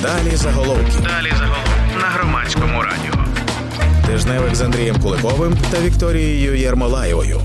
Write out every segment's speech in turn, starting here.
Далі заголовки. Далі заголовки на Громадському радіо. Тижневик з Андрієм Куликовим та Вікторією Єрмолаєвою.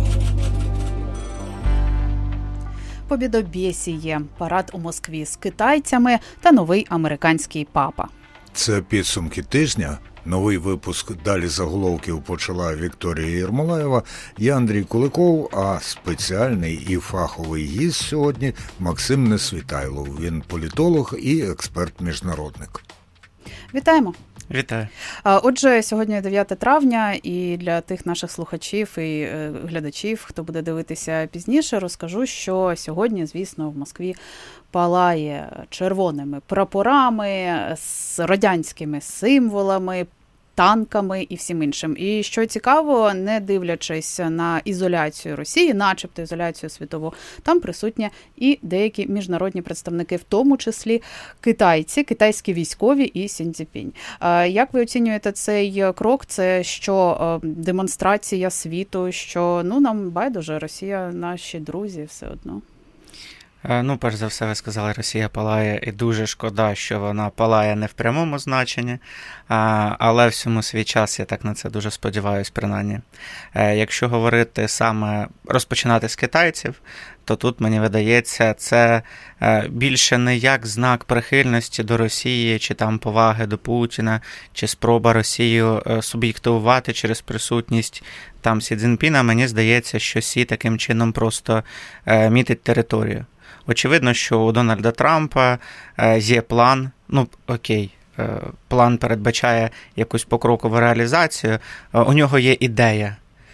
Побєдобєсіє, парад у Москві з китайцями та новий американський папа. Це підсумки тижня. Новий випуск «Далі заголовків» почала Вікторія Єрмолаєва. Я Андрій Куликов, а спеціальний і фаховий гість сьогодні Максим Несвітайлов. Він політолог і експерт-міжнародник. Вітаємо! Вітаю. Отже, сьогодні 9 травня, і для тих наших слухачів і глядачів, хто буде дивитися пізніше, розкажу, що сьогодні, звісно, в Москві палає червоними прапорами, з радянськими символами, танками і всім іншим. І що цікаво, не дивлячись на ізоляцію Росії, начебто ізоляцію світову, там присутні і деякі міжнародні представники, в тому числі китайці, китайські військові і Сі Цзіньпінь. Як ви оцінюєте цей крок? Це що, демонстрація світу, що нам байдуже, Росія наші друзі все одно? Перш за все, ви сказали, Росія палає, і дуже шкода, що вона палає не в прямому значенні, але всьому свій час, я так на це дуже сподіваюся, принаймні. Якщо говорити саме, розпочинати з китайців, то тут, мені видається, це більше не як знак прихильності до Росії, чи там поваги до Путіна, чи спроба Росію суб'єктивувати через присутність там Сі Цзіньпіна. Мені здається, що Сі таким чином просто мітить територію. Очевидно, що у Дональда Трампа є план, план передбачає якусь покрокову реалізацію, у нього є ідея,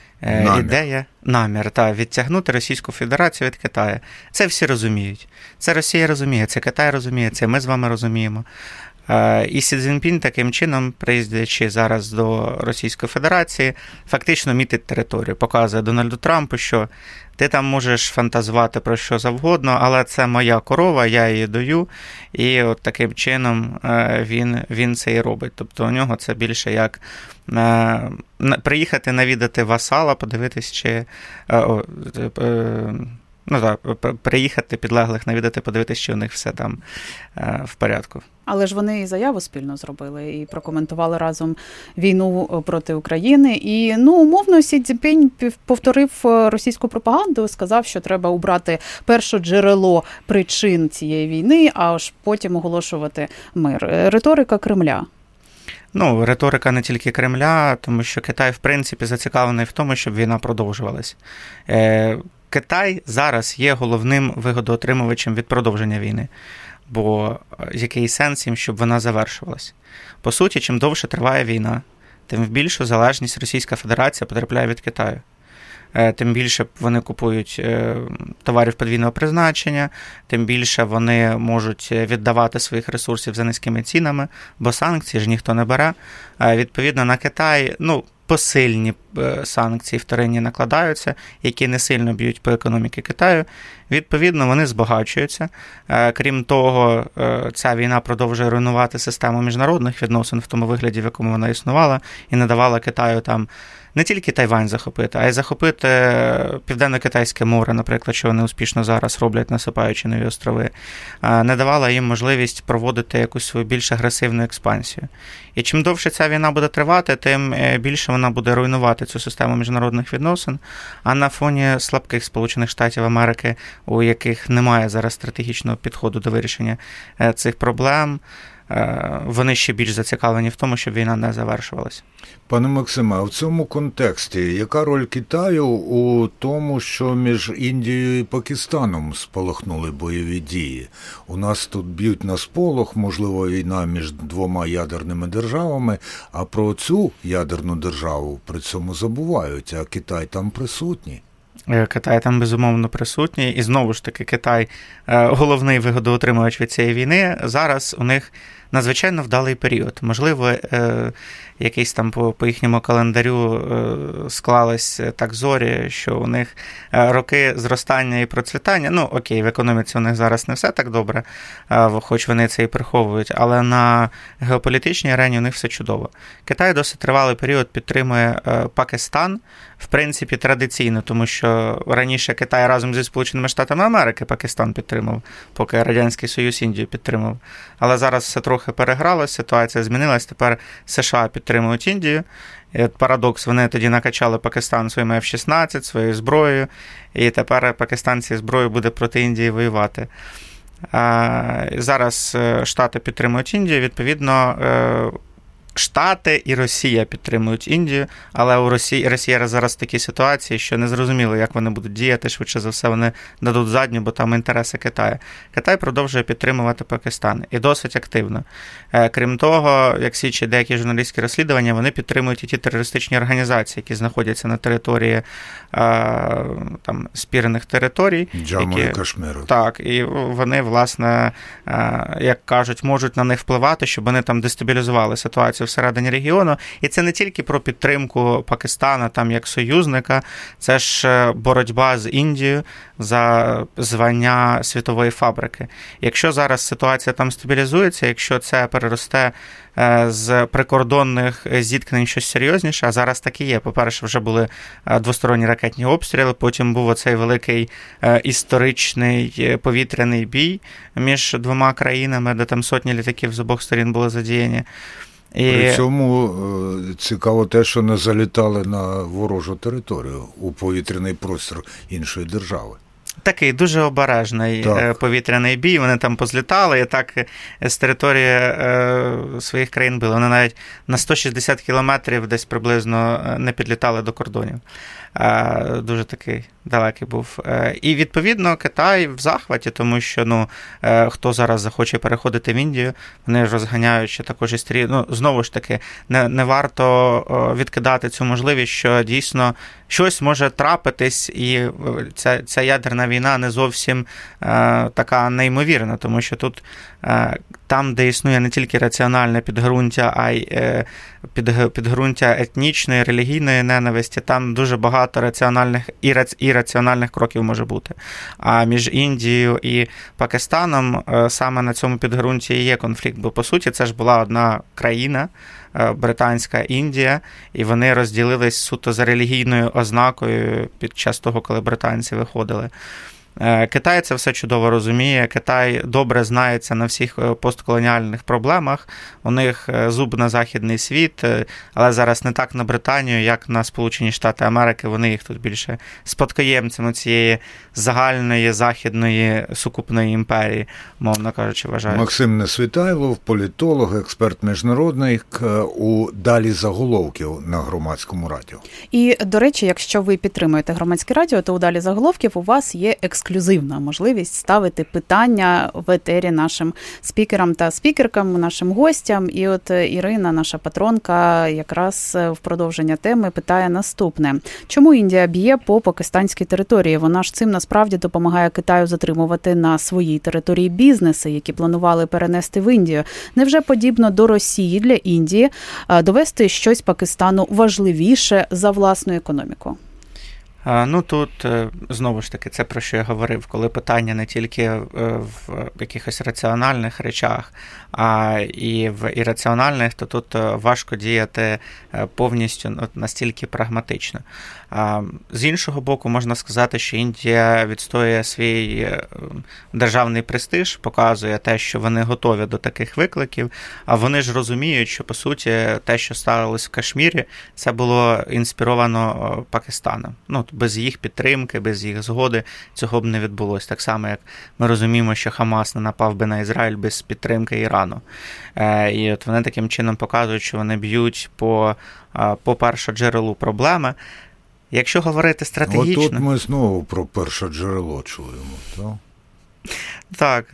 намір, відтягнути Російську Федерацію від Китаю. Це всі розуміють. Це Росія розуміє, це Китай розуміє, це ми з вами розуміємо. І Сі Цзіньпінь таким чином, приїздячи зараз до Російської Федерації, фактично мітить територію, показує Дональду Трампу, що ти там можеш фантазувати про що завгодно, але це моя корова, я її дою, і от таким чином він це і робить. Тобто у нього це більше як приїхати навідати васала, подивитись, чи... приїхати підлеглих навідати, подивитися, чи у них все там в порядку. Але ж вони і заяву спільно зробили, і прокоментували разом війну проти України. І, умовно, Сі Цзіньпінь повторив російську пропаганду, сказав, що треба убрати перше джерело причин цієї війни, а аж потім оголошувати мир. Риторика Кремля. Риторика не тільки Кремля, тому що Китай, в принципі, зацікавлений в тому, щоб війна продовжувалась. Китай зараз є головним вигодоотримувачем від продовження війни, бо який сенс їм, щоб вона завершувалась? По суті, чим довше триває війна, тим в більшу залежність Російська Федерація потрапляє від Китаю. Тим більше вони купують товарів подвійного призначення, тим більше вони можуть віддавати своїх ресурсів за низькими цінами, бо санкції ж ніхто не бере. Відповідно, на Китай, посильні санкції вторинні накладаються, які не сильно б'ють по економіці Китаю. Відповідно, вони збагачуються. Крім того, ця війна продовжує руйнувати систему міжнародних відносин в тому вигляді, в якому вона існувала, і не давала Китаю там не тільки Тайвань захопити, а й захопити Південно-Китайське море, наприклад, що вони успішно зараз роблять, насипаючи нові острови. Не давала їм можливість проводити якусь свою більш агресивну експансію. І чим довше ця війна буде тривати, тим більше вона буде руйнувати цю систему міжнародних відносин. А на фоні слабких Сполучених Штатів Америки, у яких немає зараз стратегічного підходу до вирішення цих проблем, вони ще більш зацікавлені в тому, щоб війна не завершувалась. Пане Максиме, а в цьому контексті яка роль Китаю у тому, що між Індією і Пакистаном спалахнули бойові дії? У нас тут б'ють на сполох, можливо, війна між двома ядерними державами, а про цю ядерну державу при цьому забувають, а Китай там присутній. Китай там, безумовно, присутній. І знову ж таки, Китай головний вигодоотримувач від цієї війни. Зараз у них надзвичайно вдалий період. Можливо, якийсь там по їхньому календарю склались так зорі, що у них роки зростання і процвітання. Окей, в економіці у них зараз не все так добре, хоч вони це і приховують, але на геополітичній арені у них все чудово. Китай досить тривалий період підтримує Пакистан, в принципі, традиційно, тому що раніше Китай разом зі Сполученими Штатами Америки Пакистан підтримав, поки Радянський Союз Індію підтримав. Але зараз все трохи перегралося, ситуація змінилась, тепер США підтримують Індію. І от парадокс, вони тоді накачали Пакистан своїми F-16, своєю зброєю, і тепер пакистанці зброю буде проти Індії воювати. Зараз Штати підтримують Індію, відповідно, Штати і Росія підтримують Індію, але у Росія зараз в такій ситуації, що не зрозуміло, як вони будуть діяти, швидше за все вони дадуть задню, бо там інтереси Китаю. Китай продовжує підтримувати Пакистан, і досить активно. Крім того, як свідчать деякі журналістські розслідування, вони підтримують і ті терористичні організації, які знаходяться на території там, спірних територій. Джаму і Кашмиру. Так, і вони, власне, як кажуть, можуть на них впливати, щоб вони там дестабілізували ситуацію всередині регіону. І це не тільки про підтримку Пакистана там як союзника, це ж боротьба з Індією за звання світової фабрики. Якщо зараз ситуація там стабілізується, якщо це переросте з прикордонних зіткнень щось серйозніше, а зараз так і є. По-перше, вже були двосторонні ракетні обстріли, потім був оцей великий історичний повітряний бій між двома країнами, де там сотні літаків з обох сторін були задіяні. При цьому цікаво те, що не залітали на ворожу територію у повітряний простір іншої держави. Такий дуже обережний повітряний бій, вони там позлітали і так з території своїх країн били. Вони навіть на 160 кілометрів десь приблизно не підлітали до кордонів. Дуже такий далекий був. І, відповідно, Китай в захваті, тому що, хто зараз захоче переходити в Індію, вони ж розганяють ще також історію. Знову ж таки, не варто відкидати цю можливість, що дійсно щось може трапитись, і ця ядерна війна не зовсім така неймовірна, тому що тут там, де існує не тільки раціональне підґрунтя, а й підґрунтя етнічної, релігійної ненависті, там дуже багато раціональних і раціональних кроків може бути. А між Індією і Пакистаном саме на цьому підґрунті і є конфлікт, бо, по суті, це ж була одна країна, Британська Індія, і вони розділились суто за релігійною ознакою під час того, коли британці виходили. Китай це все чудово розуміє, Китай добре знається на всіх постколоніальних проблемах, у них зуб на західний світ, але зараз не так на Британію, як на Сполучені Штати Америки, вони їх тут більше спадкоємцями цієї загальної західної сукупної імперії, мовно кажучи, вважають. Максим Несвітайлов, політолог, експерт міжнародник, у «Далі заголовків» на Громадському радіо. І, до речі, якщо ви підтримуєте Громадське радіо, то у «Далі заголовків» у вас є ексклюзивна можливість ставити питання в етері нашим спікерам та спікеркам, нашим гостям. І от Ірина, наша патронка, якраз в продовження теми питає наступне. Чому Індія б'є по пакистанській території? Вона ж цим насправді допомагає Китаю затримувати на своїй території бізнеси, які планували перенести в Індію. Невже подібно до Росії для Індії довести щось Пакистану важливіше за власну економіку? Тут, знову ж таки, це про що я говорив, коли питання не тільки в якихось раціональних речах, а і в ірраціональних, то тут важко діяти повністю настільки прагматично. З іншого боку, можна сказати, що Індія відстоює свій державний престиж, показує те, що вони готові до таких викликів, а вони ж розуміють, що, по суті, те, що сталося в Кашмірі, це було інспіровано Пакистаном. Без їх підтримки, без їх згоди цього б не відбулося. Так само, як ми розуміємо, що Хамас не напав би на Ізраїль без підтримки Ірану. І от вони таким чином показують, що вони б'ють по першоджерелу проблеми. Якщо говорити стратегічно... От ми знову про перше джерело чуємо, так? Так,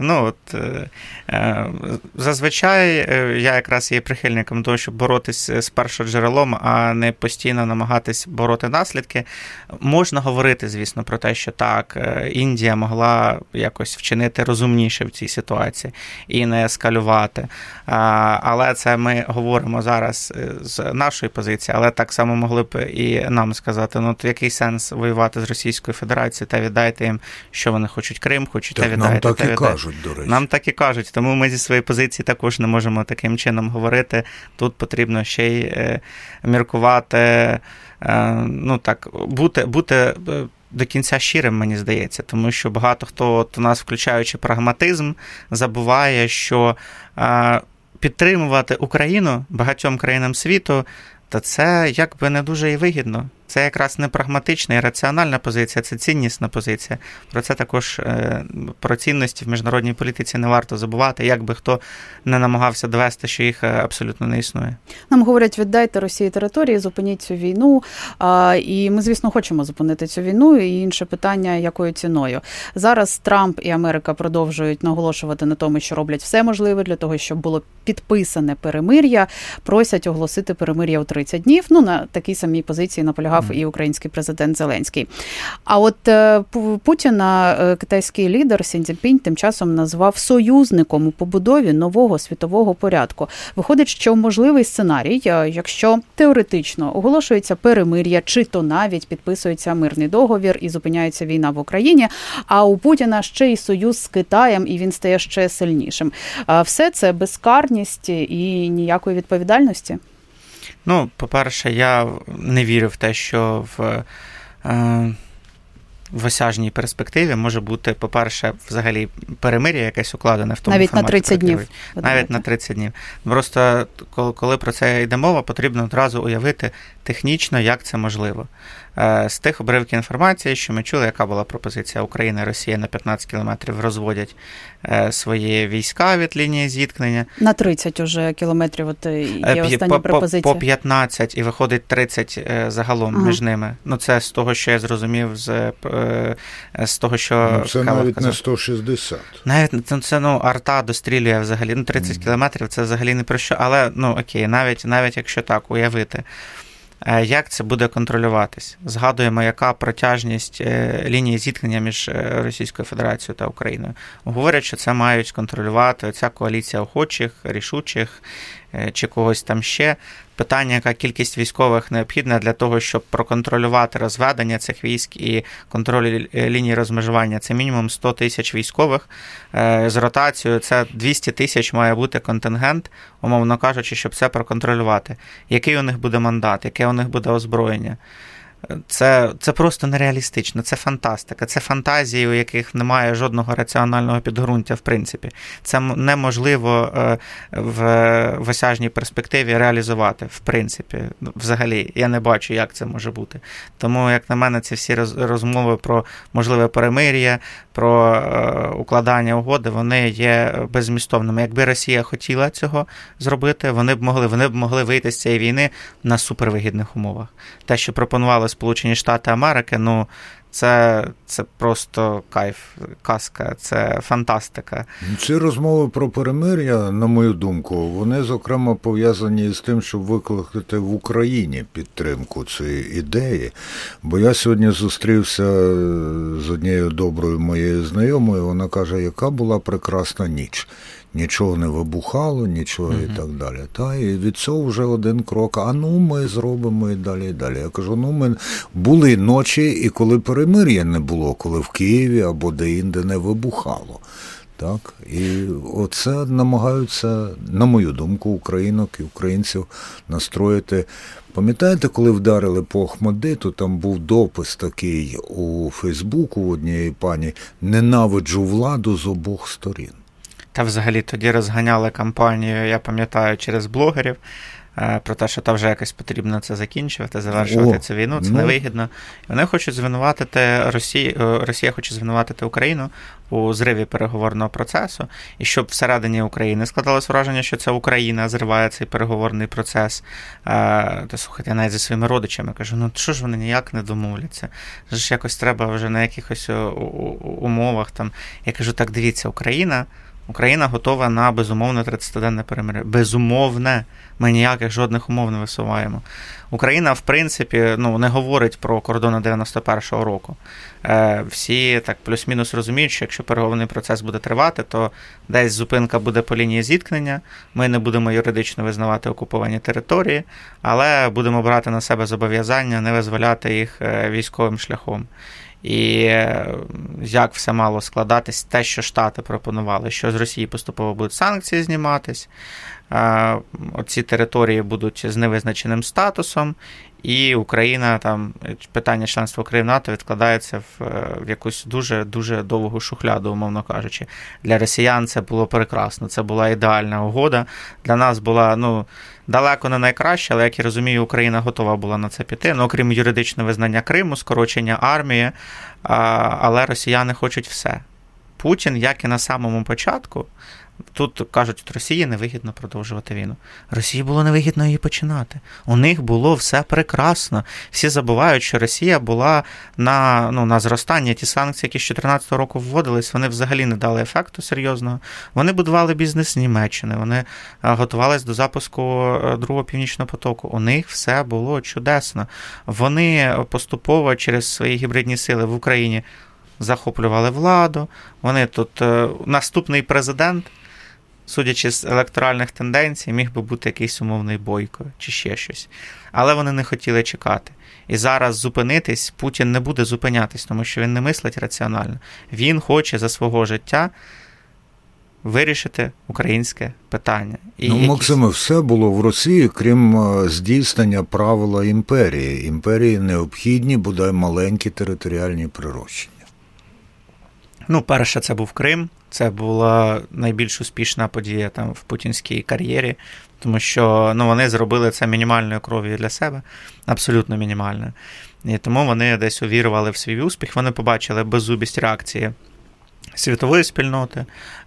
зазвичай я якраз є прихильником того, щоб боротись з першоджерелом, а не постійно намагатись бороти наслідки. Можна говорити, звісно, про те, що так, Індія могла якось вчинити розумніше в цій ситуації і не ескалювати. Але це ми говоримо зараз з нашої позиції, але так само могли б і нам сказати, який сенс воювати з Російською Федерацією, та віддайте їм, що вони хочуть Крим, хочуть, та віддайте. Нам так і кажуть, до речі. Нам так і кажуть, тому ми зі своєї позиції також не можемо таким чином говорити. Тут потрібно ще й міркувати, бути до кінця щирим, мені здається, тому що багато хто, от у нас, включаючи прагматизм, забуває, що підтримувати Україну багатьом країнам світу, то це якби не дуже і вигідно. Це якраз не прагматична і раціональна позиція, це ціннісна позиція. Про це також, про цінності в міжнародній політиці не варто забувати, як би хто не намагався довести, що їх абсолютно не існує. Нам говорять, віддайте Росії території, зупиніть цю війну. І ми, звісно, хочемо зупинити цю війну. І інше питання, якою ціною. Зараз Трамп і Америка продовжують наголошувати на тому, що роблять все можливе для того, щоб було підписане перемир'я. Просять оголосити перемир'я у 30 днів. Ну, на такій самій позиції наполягав і український президент Зеленський. А от Путіна китайський лідер Сі Цзіньпінь тим часом назвав союзником у побудові нового світового порядку. Виходить, що можливий сценарій, якщо теоретично оголошується перемир'я, чи то навіть підписується мирний договір і зупиняється війна в Україні, а у Путіна ще й союз з Китаєм, і він стає ще сильнішим. Все це безкарність і ніякої відповідальності? Ну, по-перше, я не вірю в те, що в осяжній перспективі може бути, по-перше, взагалі перемир'я якесь укладене в тому навіть форматі. На 30 днів. Навіть на 30 днів. Просто, коли про це йде мова, потрібно одразу уявити технічно, як це можливо. З тих обривків інформації, що ми чули, яка була пропозиція України, Росія на 15 кілометрів розводять свої війська від лінії зіткнення. На 30 уже кілометрів, от є остання пропозиція. По 15 і виходить 30 загалом між ними. Ну, це з того, що я зрозумів, з того, що... Це навіть не 160. Навіть це, арта дострілює взагалі. 30 кілометрів, це взагалі не про що. Але, окей, навіть якщо так уявити. Як це буде контролюватись? Згадуємо, яка протяжність лінії зіткнення між Російською Федерацією та Україною. Говорять, що це мають контролювати оця коаліція охочих, рішучих чи когось там ще. Питання, яка кількість військових необхідна для того, щоб проконтролювати розведення цих військ і контроль лінії розмежування. Це мінімум 100 тисяч військових з ротацією. Це 200 тисяч має бути контингент, умовно кажучи, щоб це проконтролювати. Який у них буде мандат, яке у них буде озброєння. Це просто нереалістично, це фантастика, це фантазії, у яких немає жодного раціонального підґрунтя, в принципі. Це неможливо в осяжній перспективі реалізувати, в принципі. Взагалі, я не бачу, як це може бути. Тому, як на мене, ці всі розмови про можливе перемир'я, про укладання угоди, вони є беззмістовними. Якби Росія хотіла цього зробити, вони б могли вийти з цієї війни на супервигідних умовах. Те, що пропонували Сполучені Штати Америки, це просто кайф, казка, це фантастика. Ці розмови про перемир'я, на мою думку, вони, зокрема, пов'язані з тим, щоб викликати в Україні підтримку цієї ідеї. Бо я сьогодні зустрівся з однією доброю моєю знайомою, вона каже, яка була прекрасна ніч. Нічого не вибухало, нічого і так далі. І від цього вже один крок. Ми зробимо і далі, і далі. Я кажу, ми були ночі, і коли перемир'я не було, коли в Києві або де-інде не вибухало. Так? І оце намагаються, на мою думку, українок і українців настроїти. Пам'ятаєте, коли вдарили по Охмадиту, там був допис такий у Фейсбуку у однієї пані «Ненавиджу владу з обох сторін». Та взагалі тоді розганяли кампанію, я пам'ятаю, через блогерів, про те, що вже якось потрібно це закінчувати, завершувати цю війну, це невигідно. І вони хочуть звинуватити Росія хоче звинуватити Україну у зриві переговорного процесу, і щоб всередині України складалось враження, що це Україна зриває цей переговорний процес. Слухайте, я навіть зі своїми родичами кажу, що ж вони ніяк не домовляться? Ж якось треба вже на якихось умовах там. Я кажу, так дивіться, Україна готова на безумовне 30-денне перемир'я. Безумовне. Ми ніяких жодних умов не висуваємо. Україна, в принципі, не говорить про кордони 91-го року. Всі так плюс-мінус розуміють, що якщо переговорний процес буде тривати, то десь зупинка буде по лінії зіткнення, ми не будемо юридично визнавати окуповані території, але будемо брати на себе зобов'язання не визволяти їх військовим шляхом. І як все мало складатись, те, що Штати пропонували, що з Росії поступово будуть санкції зніматись, оці території будуть з невизначеним статусом, І Україна, там, питання членства України в НАТО відкладається в якусь дуже довгу шухляду, умовно кажучи. Для росіян це було прекрасно, це була ідеальна угода. Для нас була, далеко не найкраще, але, як я розумію, Україна готова була на це піти. Окрім юридичного визнання Криму, скорочення армії, але росіяни хочуть все. Путін, як і на самому початку, тут кажуть, що Росії невигідно продовжувати війну. Росії було невигідно її починати. У них було все прекрасно. Всі забувають, що Росія була на зростання. Ті санкції, які з 2014 року вводились, вони взагалі не дали ефекту серйозного. Вони будували бізнес з Німеччини, вони готувалися до запуску другого Північного потоку. У них все було чудесно. Вони поступово через свої гібридні сили в Україні захоплювали владу. Вони тут наступний президент, судячи з електоральних тенденцій, міг би бути якийсь умовний Бойко чи ще щось. Але вони не хотіли чекати. І зараз зупинитись, Путін не буде зупинятись, тому що він не мислить раціонально. Він хоче за свого життя вирішити українське питання. Максиме, все було в Росії, крім здійснення правила імперії. Імперії необхідні, бодай маленькі територіальні прирощення. Перше, це був Крим. Це була найбільш успішна подія там в путінській кар'єрі, тому що вони зробили це мінімальною кров'ю для себе, абсолютно мінімальною. І тому вони десь увірували в свій успіх, вони побачили беззубість реакції світової спільноти,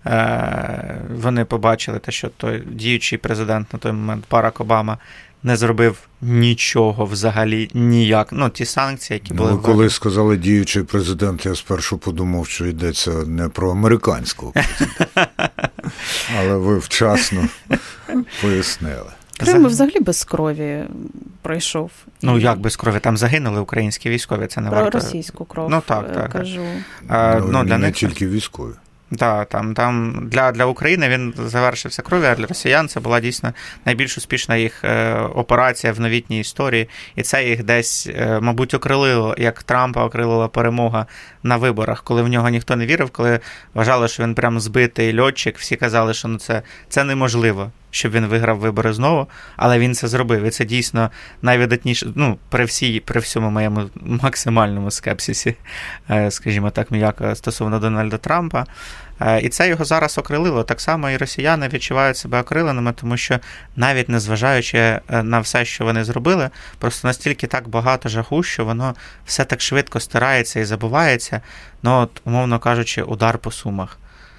вони побачили те, що той діючий президент на той момент Барак Обама не зробив нічого взагалі, ніяк. Ті санкції, які були... Коли сказали діючий президент, я спершу подумав, що йдеться не про американського президента. Але ви вчасно пояснили. Крим взагалі без крові пройшов. Як без крові? Там загинули українські військові, це не варто... Про російську кров, так. кажу. Для них тільки військові. Так, там для України він завершився кров'ю, а для росіян це була дійсно найбільш успішна їх операція в новітній історії. І це їх десь, мабуть, окрилило, як Трампа окрилила перемога на виборах, коли в нього ніхто не вірив, коли вважали, що він прям збитий льотчик, всі казали, що це неможливо, щоб він виграв вибори знову, але він це зробив. І це дійсно найвидатніше, при всьому моєму максимальному скепсисі, скажімо так, м'яко, стосовно Дональда Трампа. І це його зараз окрилило. Так само і росіяни відчувають себе окриленими, тому що навіть незважаючи на все, що вони зробили, просто настільки так багато жаху, що воно все так швидко стирається і забувається. Умовно кажучи, удар по Сумах.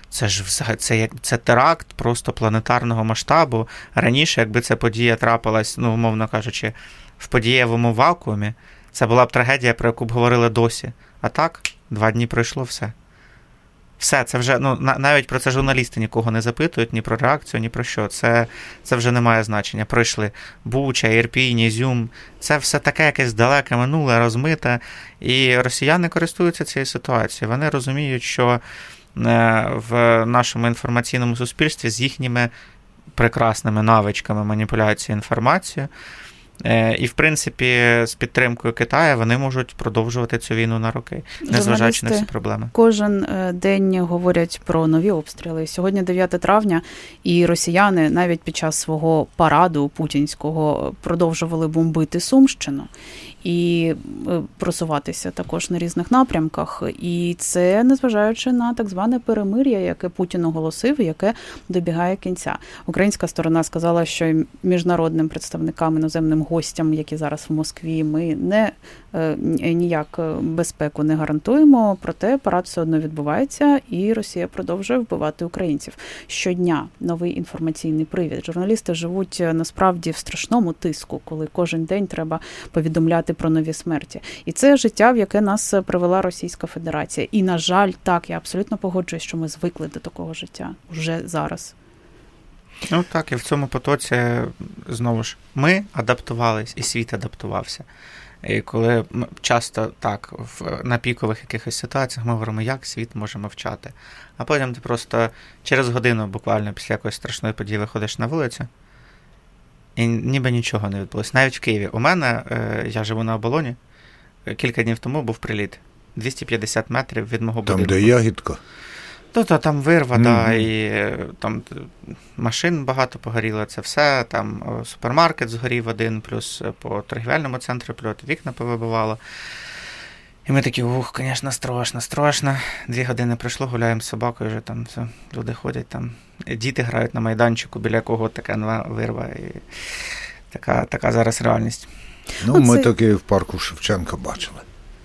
Це теракт просто планетарного масштабу. Раніше, якби ця подія трапилась, умовно кажучи, в подієвому вакуумі, це була б трагедія, про яку б говорили досі. А так, 2 дні пройшло все. Все, це вже, навіть про це журналісти нікого не запитують, ні про реакцію, ні про що. Це вже не має значення. Пройшли Буча, Ірпінь, Ізюм. Це все таке якесь далеке минуле, розмите. І росіяни користуються цією ситуацією. Вони розуміють, що в нашому інформаційному суспільстві з їхніми прекрасними навичками маніпуляції інформацією і, в принципі, з підтримкою Китаю вони можуть продовжувати цю війну на роки, незважаючи на всі проблеми. Кожен день говорять про нові обстріли. Сьогодні 9 травня, і росіяни навіть під час свого параду путінського продовжували бомбити Сумщину і просуватися також на різних напрямках. І це незважаючи на так зване перемир'я, яке Путін оголосив, яке добігає кінця. Українська сторона сказала, що міжнародним представникам, іноземним гостям, які зараз в Москві, ми ніяк безпеку не гарантуємо, проте парад все одно відбувається, і Росія продовжує вбивати українців. Щодня новий інформаційний привід. Журналісти живуть насправді в страшному тиску, коли кожен день треба повідомляти про нові смерті. І це життя, в яке нас привела Російська Федерація. І, на жаль, так, я абсолютно погоджуюсь, що ми звикли до такого життя вже зараз. Так, і в цьому потоці, знову ж, ми адаптувались, і світ адаптувався. І коли часто так, на пікових якихось ситуаціях ми говоримо, як світ може мовчати. А потім ти просто через годину, буквально після якоїсь страшної події, виходиш на вулицю, і ніби нічого не відбулося. Навіть в Києві. У мене, я живу на Оболоні, кілька днів тому був приліт. 250 метрів від мого будинку. Там, де Ягідка? То там вирва, да, і там машин багато погоріло, це все, там супермаркет згорів один, плюс по торгівельному центру прильот, вікна повибивало. І ми такі, звісно, страшно. 2 години пройшло, гуляємо з собакою, вже там все, люди ходять, там діти грають на майданчику, біля кого така нова вирва. І така зараз реальність. Ну, ми таки в парку Шевченка бачили.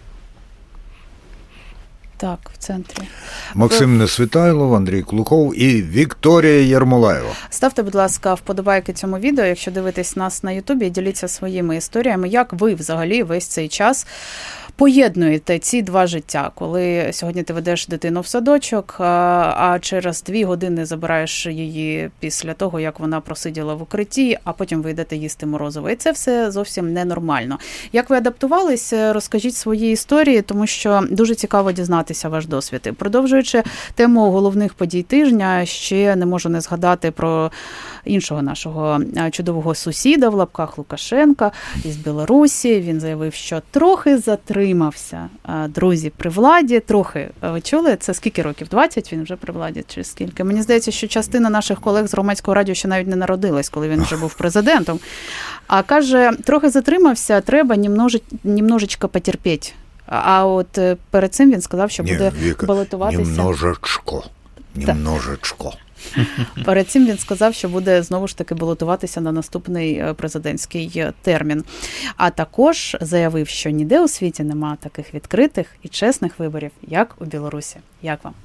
Так, в центрі. Максим Несвітайлов, Андрій Клухов і Вікторія Єрмолаєва. Ставте, будь ласка, вподобайки цьому відео, якщо дивитесь нас на Ютубі, і діліться своїми історіями, як ви взагалі весь цей час поєднуєте ці 2 життя, коли сьогодні ти ведеш дитину в садочок, а через 2 години забираєш її після того, як вона просиділа в укритті, а потім ви йдете їсти морозиво. І це все зовсім ненормально. Як ви адаптувались, розкажіть свої історії, тому що дуже цікаво дізнатися ваш досвід. І продовжуючи тему головних подій тижня, ще не можу не згадати про іншого нашого чудового сусіда в лапках Лукашенка із Білорусі. Він заявив, що трохи затримався. Друзі, при владі трохи. Ви чули? Це скільки років? 20 він вже при владі? Чи скільки? Мені здається, що частина наших колег з Громадського радіо ще навіть не народилась, коли він вже був президентом. А каже, трохи затримався, треба немножечко потерпіть. А от перед цим він сказав, що буде балотуватися. Немножечко. Перед цим він сказав, що буде знову ж таки балотуватися на наступний президентський термін. А також заявив, що ніде у світі немає таких відкритих і чесних виборів, як у Білорусі. Як вам?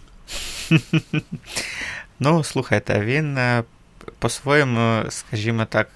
Ну, слухайте, він по-своєму, скажімо так,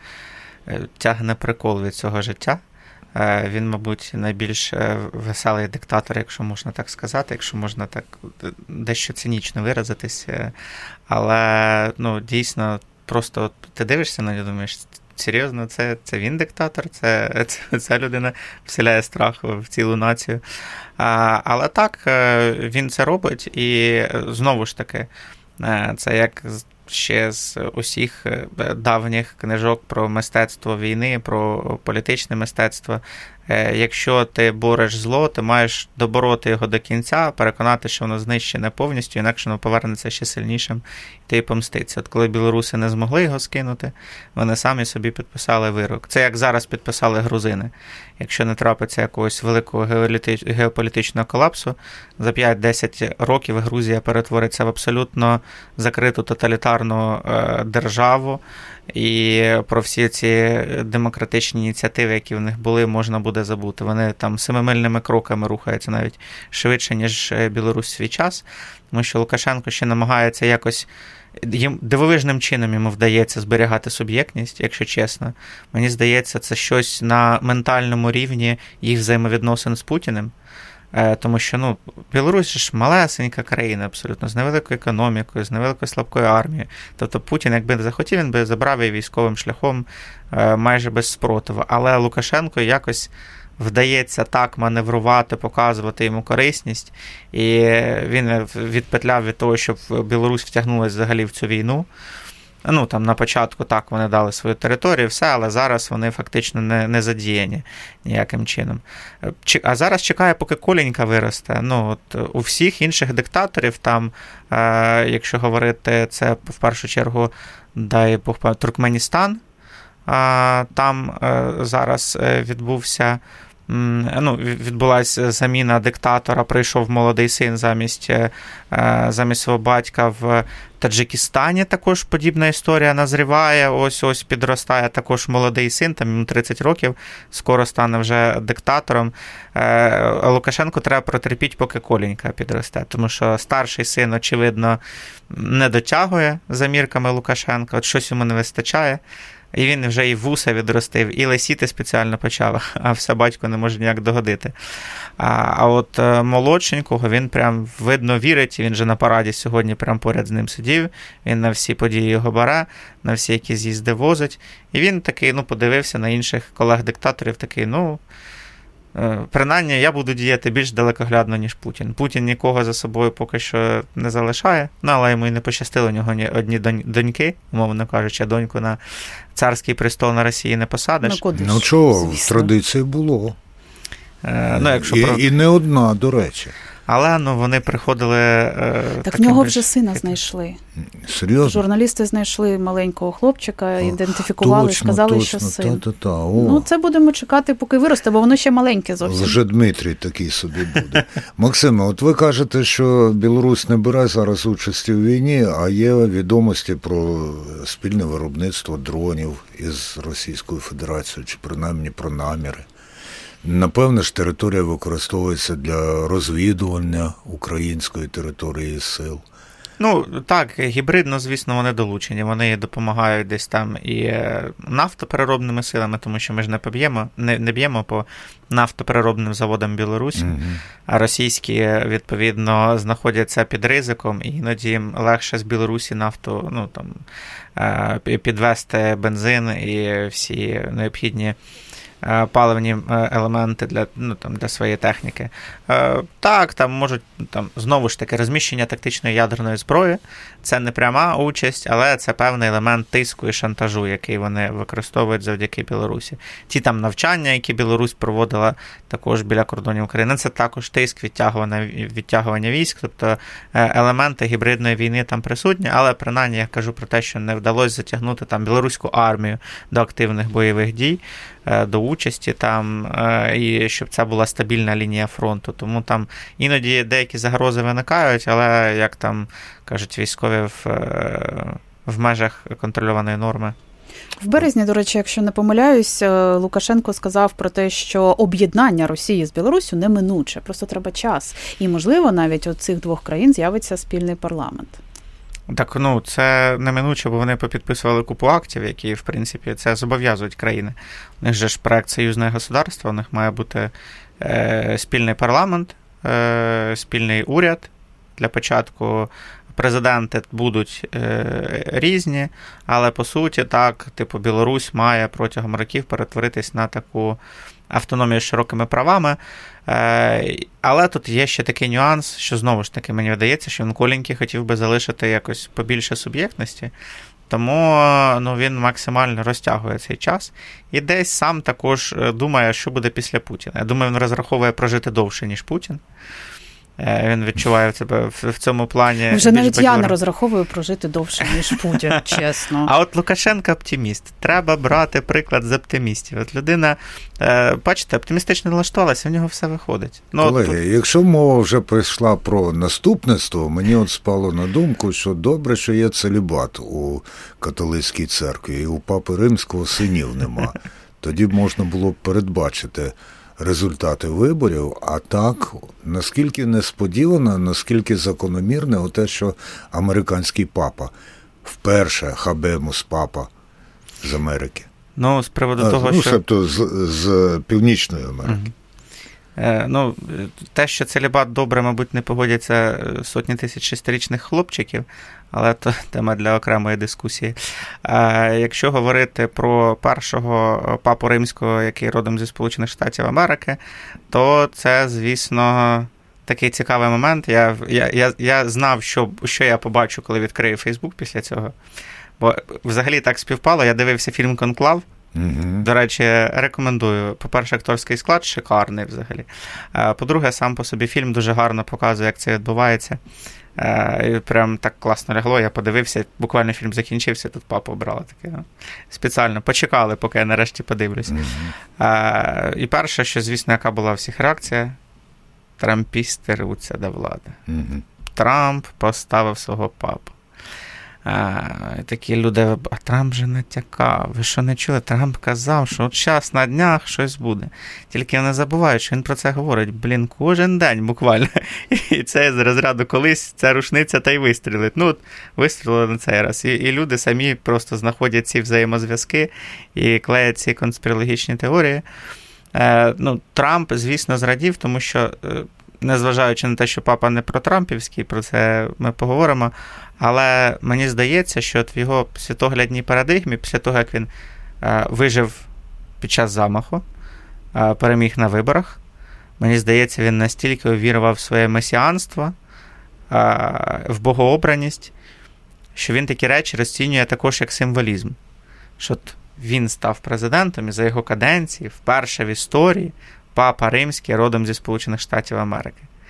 тягне прикол від цього життя. Він, мабуть, найбільш веселий диктатор, якщо можна так сказати, якщо можна так дещо цинічно виразитись. Але, ну, дійсно, просто ти дивишся на нього, думаєш, серйозно, це він диктатор, ця людина вселяє страх в цілу націю. Але так, він це робить, і знову ж таки, це як ще з усіх давніх книжок про мистецтво війни, про політичне мистецтво. Якщо ти бореш зло, ти маєш добороти його до кінця, переконати, що воно знищене повністю, інакше воно повернеться ще сильнішим, і ти помститься. От коли білоруси не змогли його скинути, вони самі собі підписали вирок. Це як зараз підписали грузини. Якщо не трапиться якогось великого геополітичного колапсу, за 5-10 років Грузія перетвориться в абсолютно закриту тоталітарну державу, і про всі ці демократичні ініціативи, які в них були, можна буде забути. Вони там семимильними кроками рухаються навіть швидше, ніж Білорусь в свій час, тому що Лукашенко ще намагається якось, дивовижним чином йому вдається зберігати суб'єктність, якщо чесно. Мені здається, це щось на ментальному рівні їх взаємовідносин з Путіним. Тому що, Білорусь ж малесенька країна абсолютно, з невеликою економікою, з невеликою слабкою армією. Тобто Путін, якби захотів, він би забрав її військовим шляхом майже без спротиву. Але Лукашенко якось вдається так маневрувати, показувати йому корисність, і він відпетляв від того, щоб Білорусь втягнулася взагалі в цю війну. Там на початку так вони дали свою територію, все, але зараз вони фактично не задіяні ніяким чином. А зараз чекає, поки Коленька виросте. У всіх інших диктаторів там, якщо говорити, це в першу чергу, дай Бог пам'ятає, Туркменістан, там зараз відбулася заміна диктатора, прийшов молодий син замість свого батька. В Таджикистані також подібна історія назріває, ось підростає також молодий син, там йому 30 років, скоро стане вже диктатором. Лукашенку треба протерпіти, поки Коленька підросте, тому що старший син, очевидно, не дотягує за мірками Лукашенка, от щось йому не вистачає. І він вже і вуса відростив, і лисіти спеціально почав, а все батько не може ніяк догодити. А от молодшенького він прям, видно, вірить, він же на параді сьогодні прям поряд з ним сидів, він на всі події його бере, на всі які з'їзди возить. І він такий, подивився на інших колег-диктаторів, такий, принаймні, я буду діяти більш далекоглядно, ніж Путін. Путін нікого за собою поки що не залишає, але йому і не пощастило, у нього одні доньки, умовно кажучи, доньку на царський престол на Росії не посадиш. Чого, в традиції було. І не одна, до речі. Але вони приходили... Так в нього вже сина знайшли. Серйозно? Журналісти знайшли маленького хлопчика, ідентифікували, точно, сказали, точно, що син. О. Це будемо чекати, поки виросте, бо воно ще маленьке зовсім. Вже Дмитрій такий собі буде. Максиме, от ви кажете, що Білорусь не бере зараз участі в війні, а є відомості про спільне виробництво дронів із Російською Федерацією, чи принаймні про наміри. Напевно ж, територія використовується для розвідування української території сил. Так, гібридно, звісно, вони долучені. Вони допомагають десь там і нафтопереробними силами, тому що ми ж не б'ємо по нафтопереробним заводам Білорусі, а російські, відповідно, знаходяться під ризиком, і іноді їм легше з Білорусі нафту, підвести бензин і всі необхідні паливні елементи для своєї техніки. Так, там можуть, знову ж таки, розміщення тактичної ядерної зброї. Це не пряма участь, але це певний елемент тиску і шантажу, який вони використовують завдяки Білорусі. Ті навчання, які Білорусь проводила також біля кордонів України, це також тиск, відтягування військ, тобто елементи гібридної війни там присутні, але принаймні я кажу про те, що не вдалося затягнути там білоруську армію до активних бойових дій, до участі там, і щоб це була стабільна лінія фронту. Тому там іноді деякі загрози виникають, але, як там кажуть військові, в межах контрольованої норми. В березні, до речі, якщо не помиляюсь, Лукашенко сказав про те, що об'єднання Росії з Білоруссю неминуче, просто треба час. І, можливо, навіть у цих двох країн з'явиться спільний парламент. Так, це неминуче, бо вони попідписували купу актів, які, в принципі, це зобов'язують країни. У них же ж проект союзне государство, у них має бути спільний парламент, спільний уряд. Для початку президенти будуть різні, але, по суті, так, Білорусь має протягом років перетворитись на таку автономію з широкими правами. Але тут є ще такий нюанс, що, знову ж таки, мені видається, що Коленький хотів би залишити якось побільше суб'єктності, тому він максимально розтягує цей час. І десь сам також думає, що буде після Путіна. Я думаю, він розраховує прожити довше, ніж Путін. Він відчуває себе в цьому плані. Вже навіть я не розраховую прожити довше, ніж Путін, чесно. А от Лукашенко оптиміст. Треба брати приклад з оптимістів. От людина, бачите, оптимістично налаштувалася, в нього все виходить. Колеги, якщо мова вже прийшла про наступництво, мені от спало на думку, що добре, що є целібат у католицькій церкві, і у Папи Римського синів нема. Тоді б можна було б передбачити результати виборів, а так, наскільки несподівано, наскільки закономірне те, що американський папа, вперше хабемус папа з Америки. З приводу того, що... Тобто з Північної Америки. Те, що целібат добре, мабуть, не погодяться сотні тисяч шестирічних хлопчиків, але то тема для окремої дискусії. Якщо говорити про першого папу римського, який родом зі Сполучених Штатів Америки, то це, звісно, такий цікавий момент. Я знав, що я побачу, коли відкрию Фейсбук після цього. Бо взагалі так співпало, я дивився фільм «Конклав». До речі, рекомендую. По-перше, акторський склад шикарний взагалі. По-друге, сам по собі фільм дуже гарно показує, як це відбувається. І прям так класно лягло, я подивився, буквально фільм закінчився, тут папу обрали таке. Спеціально почекали, поки я нарешті подивлюся. І перше, що, звісно, яка була у всіх реакція, трампісти рвуться до влади. Трамп поставив свого папу. Такі люди, а Трамп же натякав, ви що не чули? Трамп казав, що от час на днях щось буде. Тільки не забувають, що він про це говорить, кожен день буквально. І це з розряду колись ця рушниця та й вистрілить. Вистрілили на цей раз. І люди самі просто знаходять ці взаємозв'язки і клеять ці конспірологічні теорії. Трамп, звісно, зрадів, тому що, незважаючи на те, що папа не протрампівський, про це ми поговоримо, але мені здається, що в його світоглядній парадигмі, після того, як він вижив під час замаху, переміг на виборах, мені здається, він настільки увірував в своє месіанство, в богообраність, що він такі речі розцінює також як символізм. Що він став президентом і за його каденції, вперше в історії, папа Римський родом зі Сполучених Штатів Америки.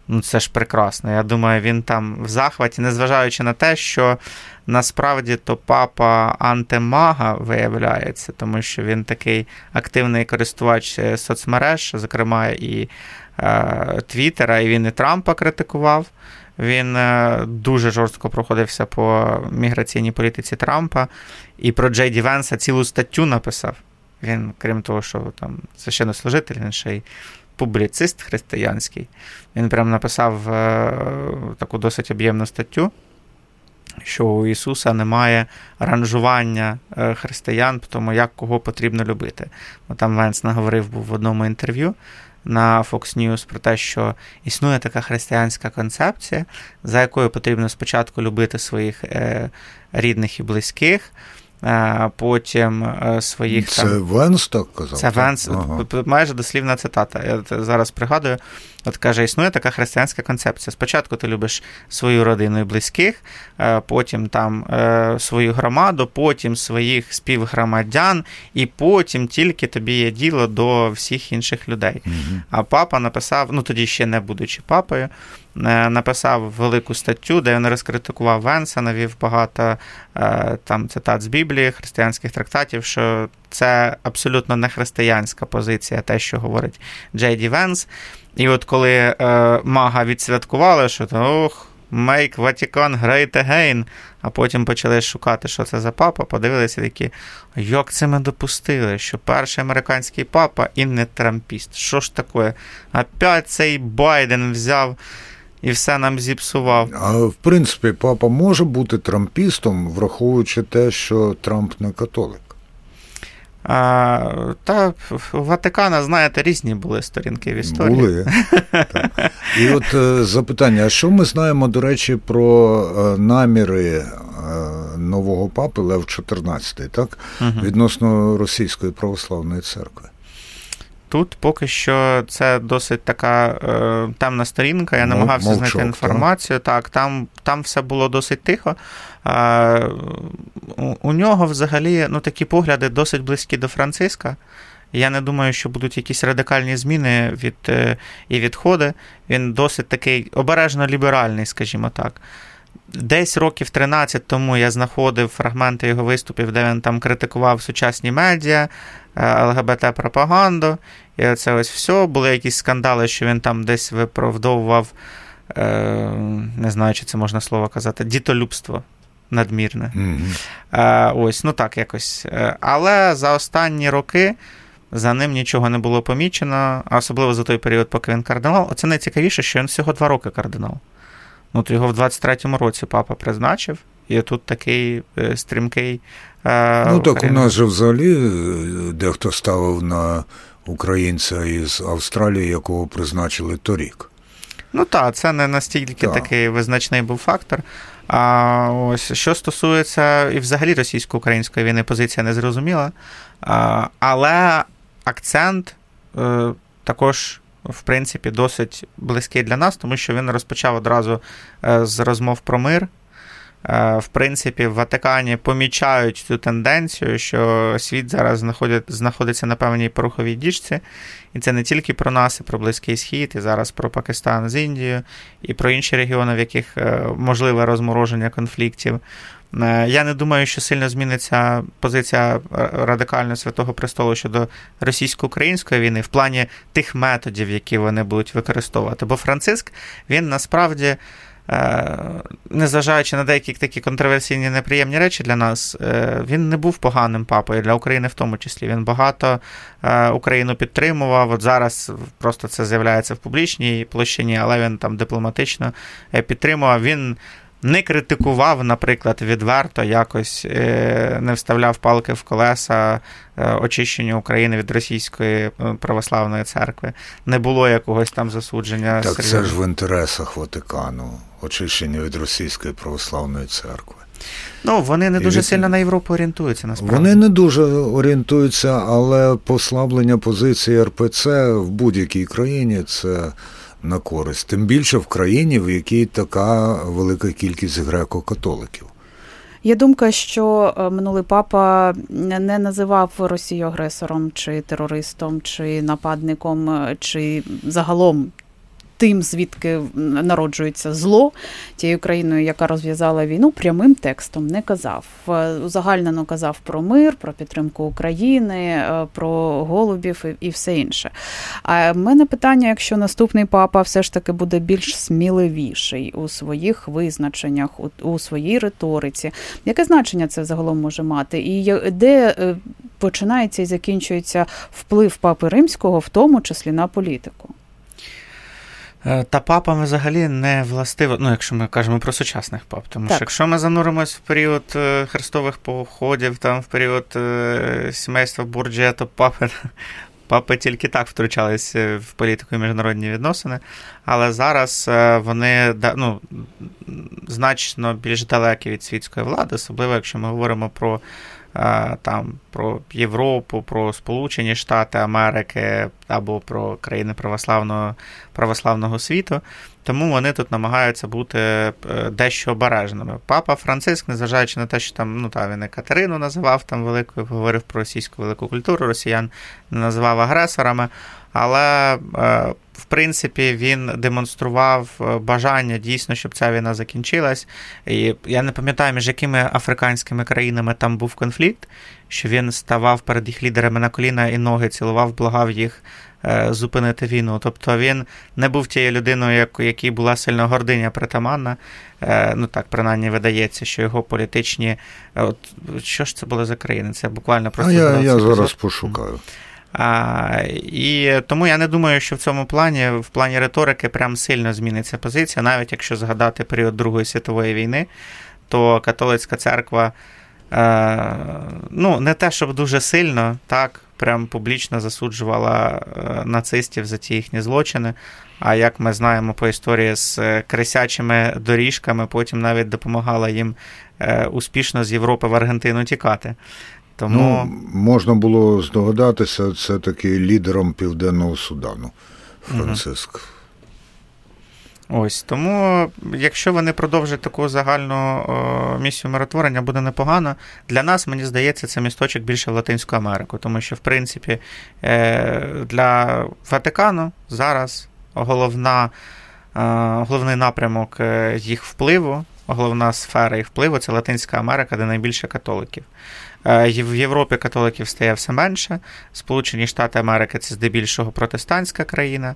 Ну, це ж прекрасно. Я думаю, він там в захваті, незважаючи на те, що насправді то папа антимага виявляється, тому що він такий активний користувач соцмереж, зокрема і Твіттера, і він і Трампа критикував. Він дуже жорстко проходився по міграційній політиці Трампа, і про Джей Ді Венса цілу статтю написав. Він, крім того, що там священнослужитель, він ще й публіцист християнський. Він прям написав таку досить об'ємну статтю, що у Ісуса немає ранжування християн по тому, як кого потрібно любити. Там Венс наговорив був в одному інтерв'ю на Fox News про те, що існує така християнська концепція, за якою потрібно спочатку любити своїх рідних і близьких, потім своїх це там... Венс так казав? Це Венс, майже дослівна цитата. Я зараз пригадую, от каже, існує така християнська концепція. Спочатку ти любиш свою родину і близьких, потім там свою громаду, потім своїх співгромадян, і потім тільки тобі є діло до всіх інших людей. Угу. А папа написав, ну тоді ще не будучи папою, написав велику статтю, де він розкритикував Венса, навів багато там цитат з Біблії, християнських трактатів, що це абсолютно не християнська позиція, те, що говорить Джей Ді Венс. І от коли мага відсвяткували, що make Vatican great again, а потім почали шукати, що це за папа, подивилися такі, як це ми допустили, що перший американський папа і не трампіст. Що ж таке? Опять цей Байден взяв і все нам зіпсував. А в принципі, папа може бути трампістом, враховуючи те, що Трамп не католик? Та у Ватикана, знаєте, різні були сторінки в історії. Були. Так. І от запитання, а що ми знаємо, до речі, про наміри нового папи Лев XIV, так? Відносно Російської православної церкви? Тут поки що це досить така темна сторінка, я намагався знайти інформацію. Так, там все було досить тихо. У нього взагалі такі погляди досить близькі до Франциска. Я не думаю, що будуть якісь радикальні зміни і відходи. Він досить такий обережно ліберальний, скажімо так. Десь років 13 тому я знаходив фрагменти його виступів, де він там критикував сучасні медіа, ЛГБТ-пропаганду, і це ось все. Були якісь скандали, що він там десь виправдовував, не знаю, чи це можна слово казати, дітолюбство надмірне. Ось, так якось. Але за останні роки за ним нічого не було помічено, а особливо за той період, поки він кардинал. Оце найцікавіше, що він всього 2 роки кардинал. То його в 23-му році папа призначив, і тут такий стрімкий... так у нас же взагалі дехто ставив на українця із Австралії, якого призначили торік. Так, це не настільки такий визначний був фактор. А ось, що стосується і взагалі російсько-української війни, позиція не зрозуміла. Але акцент також, в принципі, досить близький для нас, тому що він розпочав одразу з розмов про мир. В принципі, в Ватикані помічають цю тенденцію, що світ зараз знаходиться на певній пороховій діжці, і це не тільки про нас, і про Близький Схід, і зараз про Пакистан з Індією, і про інші регіони, в яких можливе розмороження конфліктів. Я не думаю, що сильно зміниться позиція радикально Святого Престолу щодо російсько-української війни в плані тих методів, які вони будуть використовувати. Бо Франциск, він насправді, незважаючи на деякі такі контроверсійні неприємні речі для нас, він не був поганим папою, для України в тому числі. Він багато Україну підтримував, от зараз просто це з'являється в публічній площині, але він там дипломатично підтримував. Він не критикував, наприклад, відверто, якось не вставляв палки в колеса очищенню України від Російської православної церкви. Не було якогось там засудження. Так це ж в інтересах Ватикану, очищення від Російської православної церкви. Вони не дуже сильно на Європу орієнтуються, насправді. Вони не дуже орієнтуються, але послаблення позиції РПЦ в будь-якій країні – це на користь. Тим більше в країні, в якій така велика кількість греко-католиків. Є думка, що минулий папа не називав Росію агресором, чи терористом, чи нападником, чи загалом тим, звідки народжується зло, тією країною, яка розв'язала війну, прямим текстом не казав. Узагальнено казав про мир, про підтримку України, про голубів і все інше. А в мене питання, якщо наступний папа все ж таки буде більш сміливіший у своїх визначеннях, у своїй риториці, яке значення це загалом може мати? І де починається і закінчується вплив Папи Римського, в тому числі на політику? Та папам взагалі не властиво, якщо ми кажемо про сучасних пап, тому так. Що якщо ми зануримось в період хрестових походів, там в період сімейства Борджія, то папи тільки так втручалися в політику і міжнародні відносини, але зараз вони значно більш далекі від світської влади, особливо якщо ми говоримо про Європу, про Сполучені Штати Америки або про країни православного світу, тому вони тут намагаються бути дещо обережними. Папа Франциск, незважаючи на те, що він і Катерину називав великою, говорив про російську велику культуру, росіян не називав агресорами, але в принципі він демонстрував бажання дійсно, щоб ця війна закінчилась. І я не пам'ятаю, між якими африканськими країнами там був конфлікт, що він ставав перед їх лідерами на коліна і ноги цілував, благав їх зупинити війну. Тобто він не був тією людиною, якій була сильно гординя притаманна. Так, принаймні, видається, що його політичні... що ж це було за країни? Це буквально просто... Я зараз пошукаю. І тому я не думаю, що в плані риторики прям сильно зміниться позиція, навіть якщо згадати період Другої світової війни, то католицька церква, не те, щоб дуже сильно, так, прям публічно засуджувала нацистів за ті їхні злочини, а як ми знаємо по історії з крисячими доріжками, потім навіть допомагала їм успішно з Європи в Аргентину тікати. Тому... можна було здогадатися, це такий лідером Південного Судану, Франциск. Ось, тому, якщо вони продовжать таку загальну місію миротворення, буде непогано. Для нас, мені здається, це місточок більше в Латинську Америку, тому що, в принципі, для Ватикану зараз головний напрямок їх впливу, головна сфера їх впливу – це Латинська Америка, де найбільше католиків. В Європі католиків стає все менше, Сполучені Штати Америки – це здебільшого протестантська країна,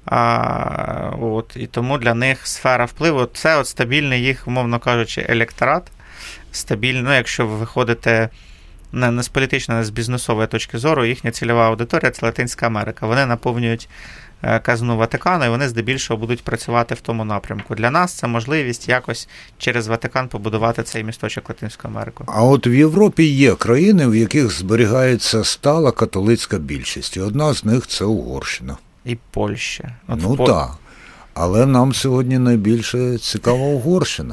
і тому для них сфера впливу – це стабільний їх, умовно кажучи, електорат, стабільно, якщо ви виходите не з політичної, не з бізнесової точки зору, їхня цільова аудиторія – це Латинська Америка. Вони наповнюють казну Ватикану, і вони здебільшого будуть працювати в тому напрямку. Для нас це можливість якось через Ватикан побудувати цей місточок Латинську Америку. А от в Європі є країни, в яких зберігається стала католицька більшість, і одна з них – це Угорщина. І Польща. Так. Але нам сьогодні найбільше цікава Угорщина.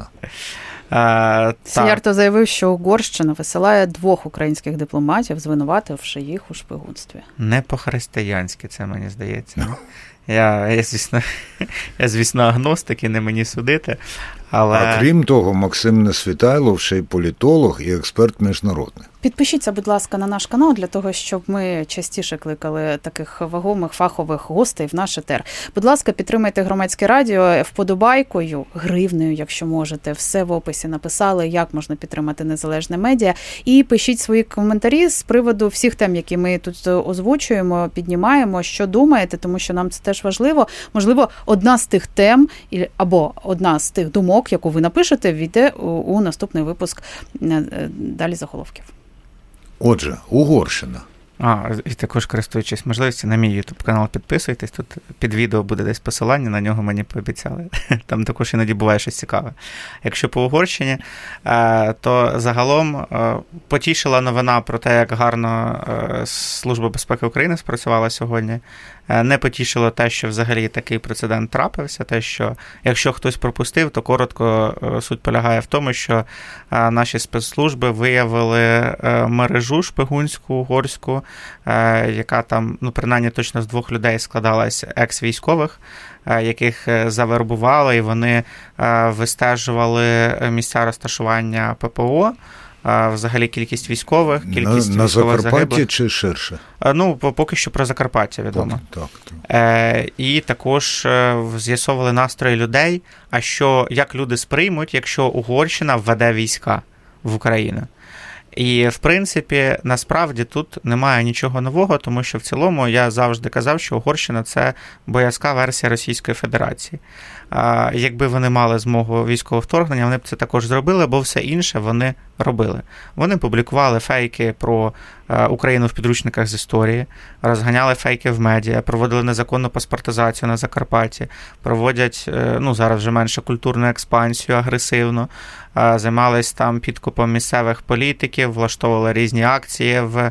Сіярто заявив, що Угорщина висилає 2 українських дипломатів, звинувативши їх у шпигунстві. Не по-християнськи це, мені здається. Я, звісно, агностик, і не мені судити. Але... А крім того, Максим Несвітайлов ще й політолог і експерт міжнародний. Підпишіться, будь ласка, на наш канал, для того, щоб ми частіше кликали таких вагомих фахових гостей в наш етер. Будь ласка, підтримайте Громадське радіо вподобайкою, гривнею, якщо можете. Все в описі написали, як можна підтримати незалежне медіа. І пишіть свої коментарі з приводу всіх тем, які ми тут озвучуємо, піднімаємо, що думаєте, тому що нам це теж важливо. Можливо, одна з тих тем або одна з тих думок, яку ви напишете, війде у наступний випуск «Далі заголовків». Отже, Угорщина. І також, користуючись можливістю, на мій YouTube-канал підписуйтесь, тут під відео буде десь посилання, на нього мені пообіцяли. Там також іноді буває щось цікаве. Якщо по Угорщині, то загалом потішила новина про те, як гарно Служба безпеки України спрацювала сьогодні. Не потішило те, що взагалі такий прецедент трапився, те, що якщо хтось пропустив, то коротко суть полягає в тому, що наші спецслужби виявили мережу шпигунську, угорську, яка там, принаймні точно з 2 людей складалась екс-військових, яких завербували, і вони вистежували місця розташування ППО взагалі кількість військових, кількість на військових Закарпатті загиблих. чи ширше? Ну, поки що про Закарпаття відомо. Так. І також з'ясовували настрої людей, як люди сприймуть, якщо Угорщина введе війська в Україну. І, в принципі, насправді тут немає нічого нового, тому що в цілому я завжди казав, що Угорщина – це боязка версія Російської Федерації. Якби вони мали змогу військового вторгнення, вони б це також зробили, бо все інше вони робили. Вони публікували фейки про Україну в підручниках з історії, розганяли фейки в медіа, проводили незаконну паспортизацію на Закарпатті, проводять, зараз вже менше, культурну експансію агресивно, займались там підкупом місцевих політиків, влаштовували різні акції в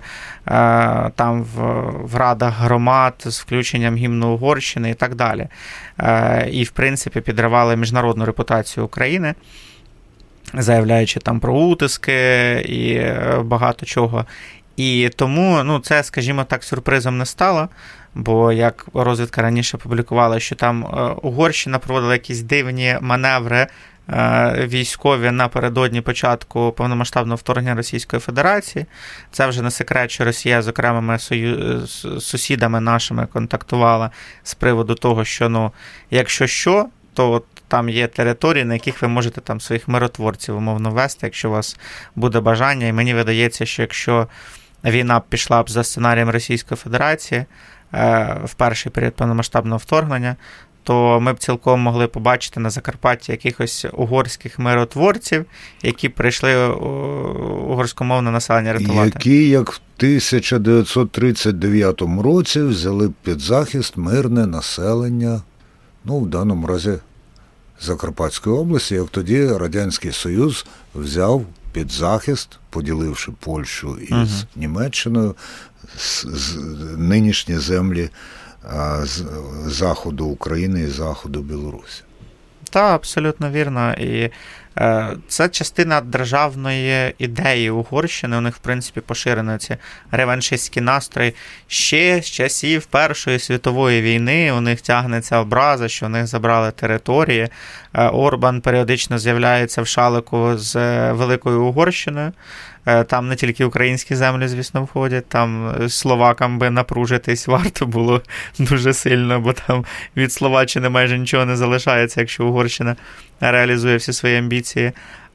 радах громад з включенням гімну Угорщини і так далі. І, в принципі, підривали міжнародну репутацію України, заявляючи там про утиски і багато чого. І тому, це, скажімо так, сюрпризом не стало, бо, як розвідка раніше публікувала, що там Угорщина проводила якісь дивні маневри військові напередодні початку повномасштабного вторгнення Російської Федерації. Це вже не секрет, що Росія з окремими сусідами нашими контактувала з приводу того, що, якщо що, то там є території, на яких ви можете там своїх миротворців умовно вести, якщо у вас буде бажання. І мені видається, що якщо війна пішла б за сценарієм Російської Федерації в перший період повномасштабного вторгнення, то ми б цілком могли побачити на Закарпатті якихось угорських миротворців, які прийшли угорськомовне населення рятувати. Які, як в 1939 році, взяли б під захист мирне населення, в даному разі Закарпатської області, як тоді Радянський Союз взяв під захист, поділивши Польщу із Німеччиною, нинішні землі з заходу України і заходу Білорусі. Так, абсолютно вірно. І це частина державної ідеї Угорщини. У них, в принципі, поширені ці реваншистські настрої. Ще з часів Першої світової війни у них тягнеться образа, що у них забрали території. Орбан періодично з'являється в шалику з Великою Угорщиною. Там не тільки українські землі, звісно, входять, там словакам би напружитись варто було дуже сильно, бо там від Словаччини майже нічого не залишається, якщо Угорщина реалізує всі свої амбіції.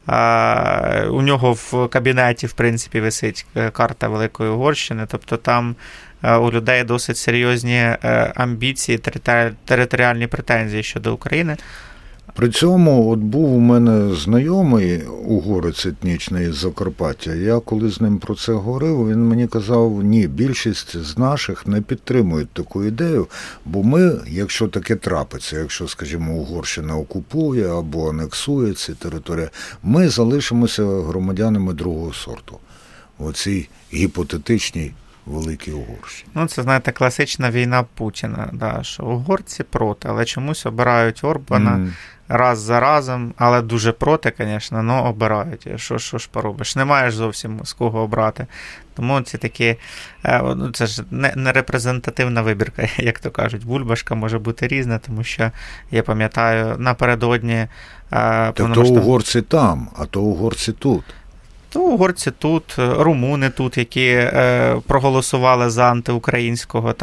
У нього в кабінеті, в принципі, висить карта Великої Угорщини, тобто там у людей досить серйозні амбіції, територіальні претензії щодо України. При цьому був у мене знайомий угорець етнічний з Закарпаття. Я коли з ним про це говорив, він мені казав, ні, більшість з наших не підтримують таку ідею, бо ми, якщо таке трапиться, якщо, скажімо, Угорщина окупує або анексує ці території, ми залишимося громадянами другого сорту в цій гіпотетичній Великій Угорщині. Це, знаєте, класична війна Путіна, що угорці проти, але чомусь обирають Орбана раз за разом, але дуже проти, звісно, обирають. Що ж поробиш? Не маєш зовсім з кого обрати. Тому це такі, це ж не репрезентативна вибірка, як то кажуть. Бульбашка може бути різна, тому що, я пам'ятаю, напередодні... То угорці там, а то угорці тут. То угорці тут, румуни тут, які проголосували за антиукраїнського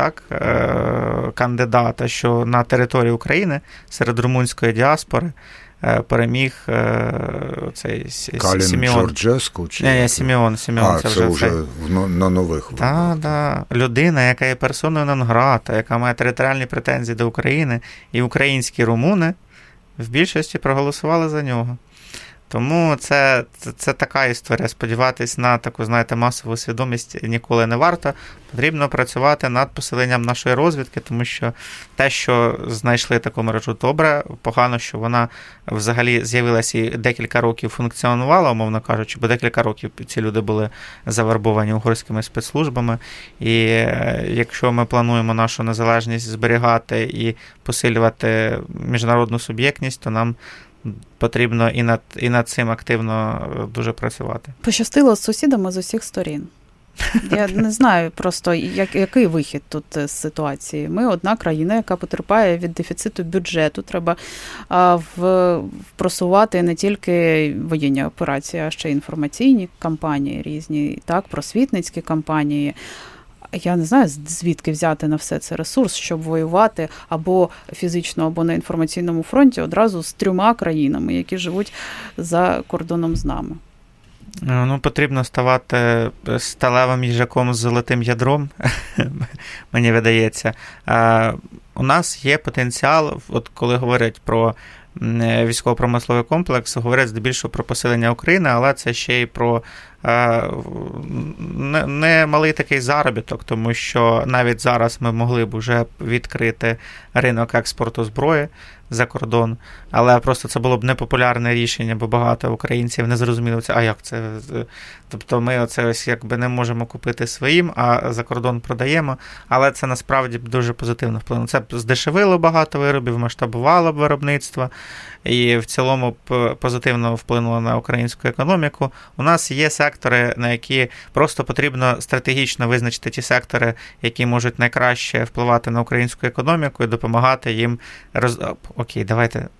кандидата, що на території України серед румунської діаспори переміг цей Сімеон. Джорджеску? Сімеон. Це вже на нових виборах. Так. Людина, яка є персоною нон-грата, яка має територіальні претензії до України, і українські румуни в більшості проголосували за нього. Тому це така історія. Сподіватись на таку, масову свідомість ніколи не варто. Потрібно працювати над посиленням нашої розвідки, тому що те, що знайшли таку мережу, добре. Погано, що вона взагалі з'явилася і декілька років функціонувала, умовно кажучи, бо декілька років ці люди були завербовані угорськими спецслужбами. І якщо ми плануємо нашу незалежність зберігати і посилювати міжнародну суб'єктність, то нам потрібно і над цим активно дуже працювати. Пощастило з сусідами з усіх сторін. Я не знаю просто, який вихід тут з ситуації. Ми одна країна, яка потерпає від дефіциту бюджету. Треба просувати не тільки воєнні операції, а ще й інформаційні кампанії різні, так, просвітницькі кампанії. Я не знаю, звідки взяти на все це ресурс, щоб воювати або фізично, або на інформаційному фронті одразу з 3 країнами, які живуть за кордоном з нами. Ну, потрібно ставати сталевим їжаком з золотим ядром, мені видається. У нас є потенціал, от коли говорять про військово-промисловий комплекс, говорять здебільшого про посилення України, але це ще й про не малий такий заробіток, тому що навіть зараз ми могли б вже відкрити ринок експорту зброї за кордон, але просто це було б непопулярне рішення, бо багато українців не зрозуміли це, а як це? Тобто ми оце ось якби не можемо купити своїм, а за кордон продаємо, але це насправді дуже позитивно вплинуло. Це здешевило багато виробів, масштабувало б виробництво і в цілому позитивно вплинуло на українську економіку. У нас є сектори, на які просто потрібно стратегічно визначити ті сектори, які можуть найкраще впливати на українську економіку і допомагати їм Окей, давайте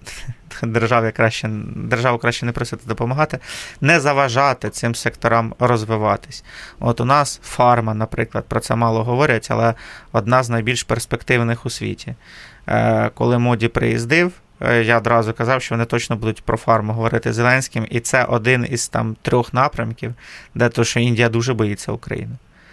державу краще не просити допомагати, не заважати цим секторам розвиватись. От у нас фарма, наприклад, про це мало говорять, але одна з найбільш перспективних у світі. Коли Моді приїздив, я одразу казав, що вони точно будуть про фарму говорити з Зеленським, і це один із там 3 напрямків, де то, що Індія дуже боїться України.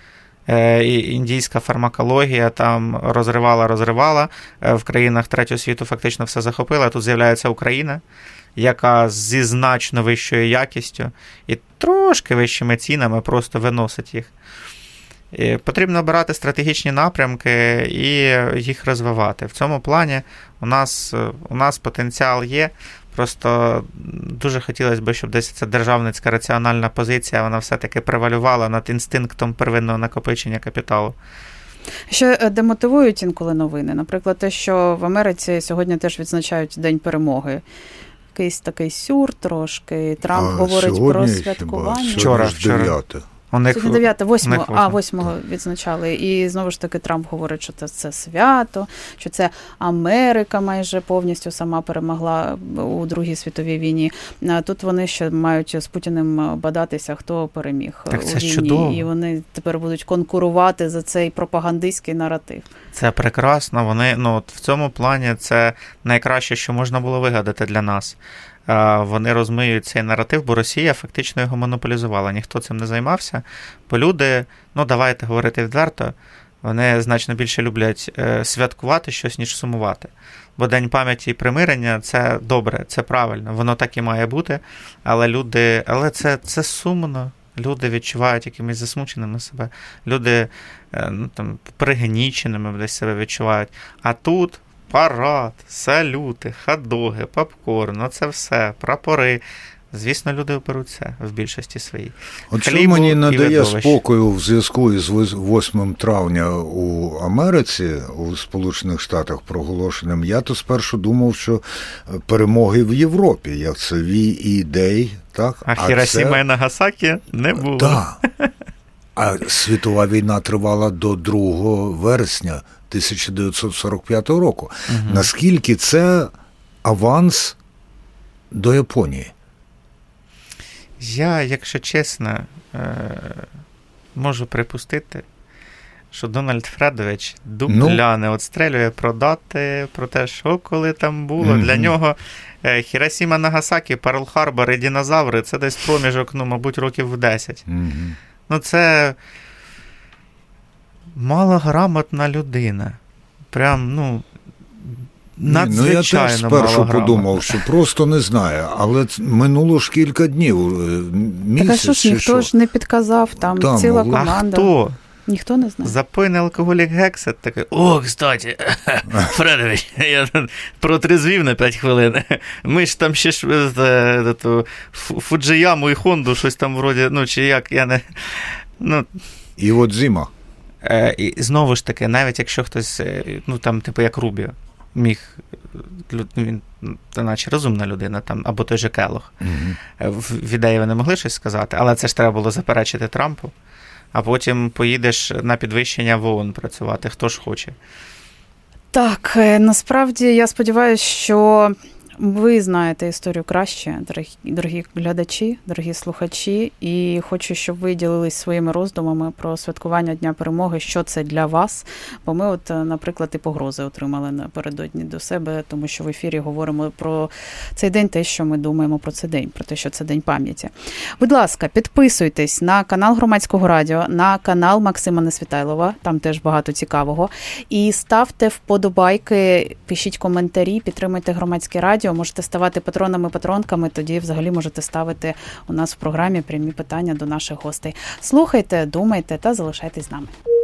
І індійська фармакологія там розривала, в країнах третього світу фактично все захопила, а тут з'являється Україна, яка зі значно вищою якістю і трошки вищими цінами просто виносить їх. І потрібно обирати стратегічні напрямки і їх розвивати. В цьому плані у нас потенціал є. Просто дуже хотілося б, щоб десь ця державницька раціональна позиція, вона все-таки превалювала над інстинктом первинного накопичення капіталу. Ще демотивують інколи новини. Наприклад, те, що в Америці сьогодні теж відзначають День перемоги. Якийсь такий сюр трошки. Трамп говорить про святкування. Вчора. Сьогодні 9, 8 відзначали. І знову ж таки Трамп говорить, що це свято, що це Америка майже повністю сама перемогла у Другій світовій війні. Тут вони ще мають з Путіним бадатися, хто переміг у війні. Чудово. І вони тепер будуть конкурувати за цей пропагандистський наратив. Це прекрасно. Вони, от в цьому плані це найкраще, що можна було вигадати для нас. Вони розмиють цей наратив, бо Росія фактично його монополізувала. Ніхто цим не займався, бо люди, давайте говорити відверто, вони значно більше люблять святкувати щось, ніж сумувати. Бо День пам'яті і примирення – це добре, це правильно, воно так і має бути, але це сумно. Люди відчувають якимись засмученими себе, люди пригніченими десь себе відчувають. А тут парад, салюти, хот-доги, попкорн, це все, прапори. Звісно, люди оберуть це в більшості своїй. От що мені надає спокою в зв'язку із 8 травня у Америці, у Сполучених Штатах проголошеним, я то спершу думав, що перемоги в Європі, як це V-Day, так? А Хіросіма і Нагасакі не було. Так. А світова війна тривала до 2 вересня 1945 року. Угу. Наскільки це аванс до Японії? Я, якщо чесно, можу припустити, що Дональд Фредович дупляне отстрелює про дати, про те, що коли там було. Mm-hmm. Для нього Хіросіма, Нагасакі, Перл-Харбор і динозаври – це десь проміжок, мабуть, років в 10. Mm-hmm. Це малограмотна людина. Прям, надзвичайно я теж спершу подумав, що просто не знаю, але минуло ж кілька днів, місяць. Так, а що ж, ніхто ж не підказав, там ціла команда. А хто? Ніхто не знає. Запойний алкоголік Гексет такий, кстати, Фредович, я протрезвів на 5 хвилин. Ми ж там ще Фуджияму і Хонду, щось там вроді, чи як, я не... І от зима. І знову ж таки, навіть якщо хтось, як Рубіо, міг, він, наче розумна людина, або той же Келлог, в ідеї вони могли щось сказати, але це ж треба було заперечити Трампу. а потім поїдеш на підвищення в ООН працювати. Хто ж хоче? Так, насправді я сподіваюся, що ви знаєте історію краще, дорогі глядачі, дорогі слухачі, і хочу, щоб ви ділились своїми роздумами про святкування Дня Перемоги, що це для вас. Бо ми, наприклад, і погрози отримали напередодні до себе, тому що в ефірі говоримо про цей день, те, що ми думаємо про цей день, про те, що це День пам'яті. Будь ласка, підписуйтесь на канал Громадського радіо, на канал Максима Несвітайлова, там теж багато цікавого, і ставте вподобайки, пишіть коментарі, підтримуйте Громадське радіо. Можете ставати патронами-патронками, тоді взагалі можете ставити у нас в програмі прямі питання до наших гостей. Слухайте, думайте та залишайтесь з нами.